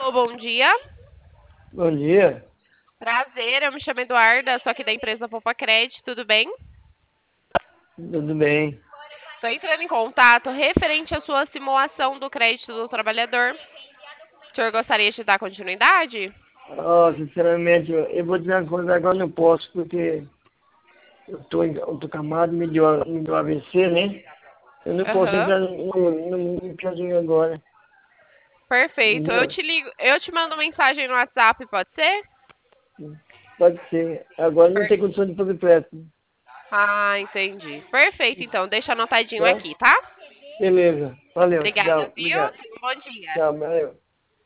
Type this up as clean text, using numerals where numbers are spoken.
Alô, bom dia. Bom dia, Prazer, eu me chamo Eduarda, sou aqui da empresa Poupa Crédito, tudo bem? tudo bem? Estou entrando em contato referente à sua simulação do crédito do trabalhador. O senhor gostaria de dar continuidade? Sinceramente, eu vou dizer uma coisa, agora eu não posso, porque eu tô acamado, me deu AVC, né? Eu não posso Aham, entrar no piorzinho agora, perfeito. Eu entendeu? te ligo, eu te mando mensagem no WhatsApp, pode ser? Pode ser. Agora não Per- tem condição de fazer empréstimo, Ah, entendi. Perfeito, então, deixa anotadinho tá? aqui, tá? Beleza, valeu, Obrigada, tchau, viu? obrigado. Bom dia. Tchau, valeu.